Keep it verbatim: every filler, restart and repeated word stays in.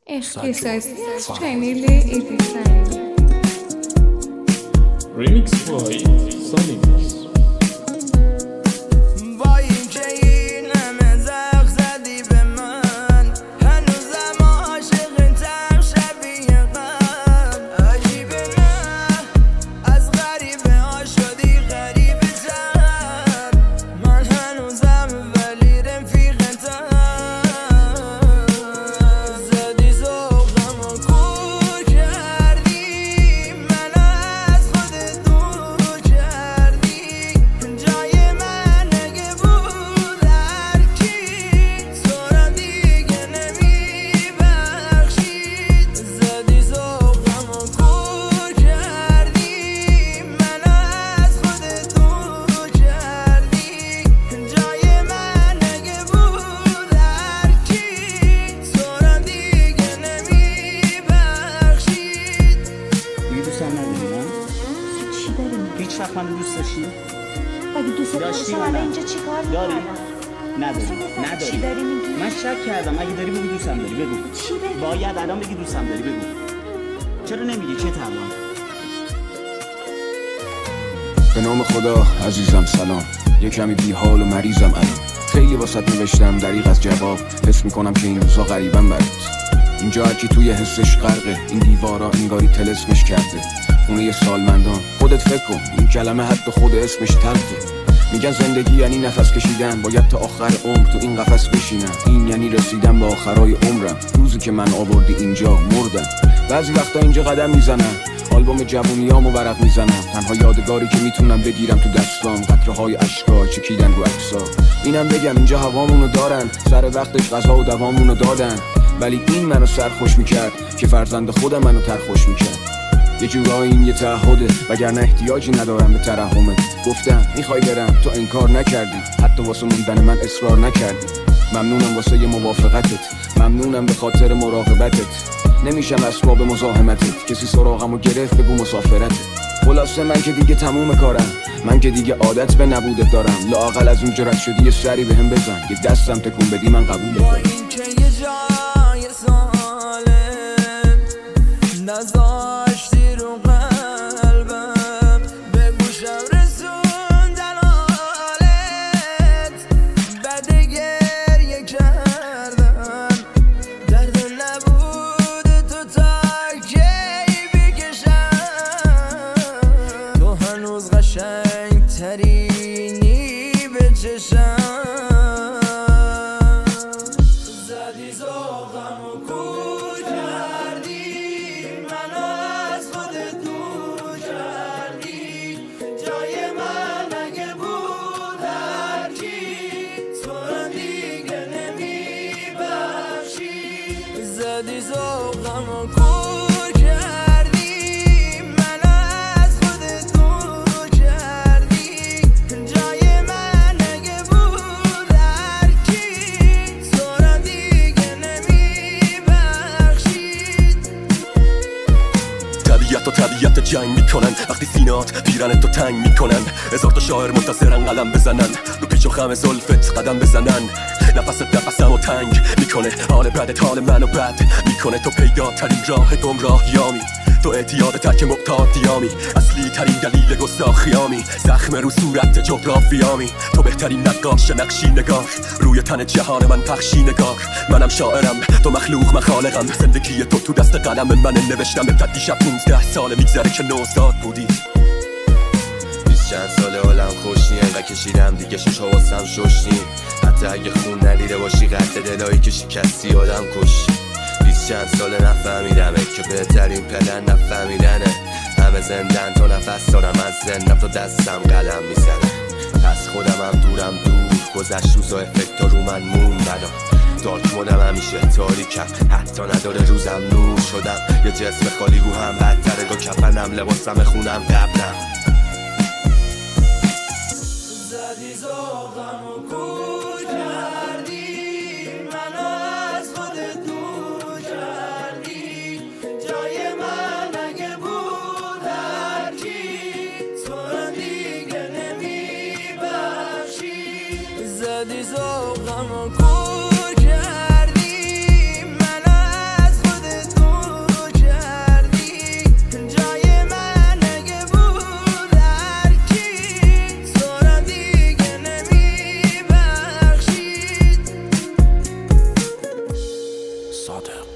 عشقی سازی از چنل ایدی سنگی ریمیکس بای سانیک. هیچ وقت منو دوست داشتی؟ اگه دوست داشتی حالا اینجا چیکار داری؟ می‌کنی؟ نداری. نداری. چی داری میگی؟ من شک کردم. اگه داری بگو دوستم داری بگو. چی بگی؟ باید الان بگی دوستم داری بگو. چرا نمیگی؟ چه تمام؟ به نام خدا عزیزم سلام. یه کمی بی حال و مریضم الان. خیلی واسط نوشتم دریغ از جواب. حس میکنم که این روزا غریبم برات. اینجا هر کی توی حسش غرقه. این دیوارا انگاری طلسمش کرده. خونه یه سالمندان. خودت فکر کن این کلمه حتی خود اسمش تلخه. میگن زندگی یعنی نفس کشیدن. باید تا آخر عمر تو این قفس بشینم. این یعنی رسیدن به آخرای عمرم. روزی که من آوردی اینجا مردم. بعضی وقتا اینجا قدم میزنم. آلبوم جوونیامو ورق میزنم. تنها یادگاری که میتونم بگیرم تو دستام قطره‌های اشکا چکیدن رو عکسا. اینم بگم اینجا هوامونو دارن. سر وقتش غذا و دوامونو دادن. ولی این منو سرخوش میکرد که فرزند خودم منو ترخوش میکرد. یه جورایی این یه تعهده وگرنه احتیاجی ندارم به ترحمت. گفتم میخوای برم تو انکار نکردی. حتی واسه موندن من اصرار نکردی. ممنونم واسه یه موافقتت. ممنونم به خاطر مراقبتت. نمیشم اسباب مزاحمتت. کسی سراغمو گرفت بگو مسافرتت. خلاصه من که دیگه تموم کارم. من که دیگه عادت به نبودت دارم. لااقل از اونجا رد شدی یه سری بهم بزن. یه دستم تکون بدی من قبولت دارم. این که یه جای سالم نذاشتی رو قلبم. به گوشم رسوندن حالت. بد گریه کردم. درد نبود تو تا کی بکشم. تو هنوز قشنگ ترینی به چشم. زدی ذوقم و کور کردی. منو از خودت دور کردی. جای من اگه بود هر کی تو رو دیگه نمیبخشی. زدی ذوقم و کور کردی. منو از خودت دور کردی. جای من اگه بود هر کی تو رو دیگه نمیبخشی. طبیعت و طبیعت جنگ میکنن. وقتی سینات پیرن تو تنگ میکنن. هزار تا شاعر منتظرن قلم بزنن. رو پیچ و خم زلفت قدم بزنن. نفست نفسم و تنگ میکنه. حال بدت حال منو بد میکنه. تو پیداترین راه گمراهیامی. تو اعتیاد ترک معتادیامی. اصلی ترین دلیل گستاخیامی. زخم رو صورت جغرافیامی. تو بهترین نقاش نقشی نگار. روی تن جهان من پخشی نگار. منم شاعرم تو مخلوق من خالقم. زندگی تو تو دست قلم من نوشتم. تا دیشب پونزده سال میگذره که نوزاد بودی. بیست چند ساله حالم خوش نی. انقدر کشیدم دیگه شش حواسم شش نی. حتی اگه خون ندیده باشی قطع دلایی که شکستی آدم کشی. بیست چند ساله نفهمیدمه که بهترین پلن نفهمیدنه. همه زندن تو نفس دارم از زندم تو دستم قلم میزنه. از خودم هم دورم دور. گذشت روزا افکت رو من مون بدا. دارک مودم همیشه تاریکم. حتی نداره روزم نور شدم. یه جسم خالی رو هم بدتره. گو کفنم لباسم خونم قبلم. زدی ذوقم و کور کردی. منو از خودت دور کردی. جای من اگه بود هر کی تو رو دیگه نمیبخشی. زدی ذوقم و کور کردی. منو از خودت صادق.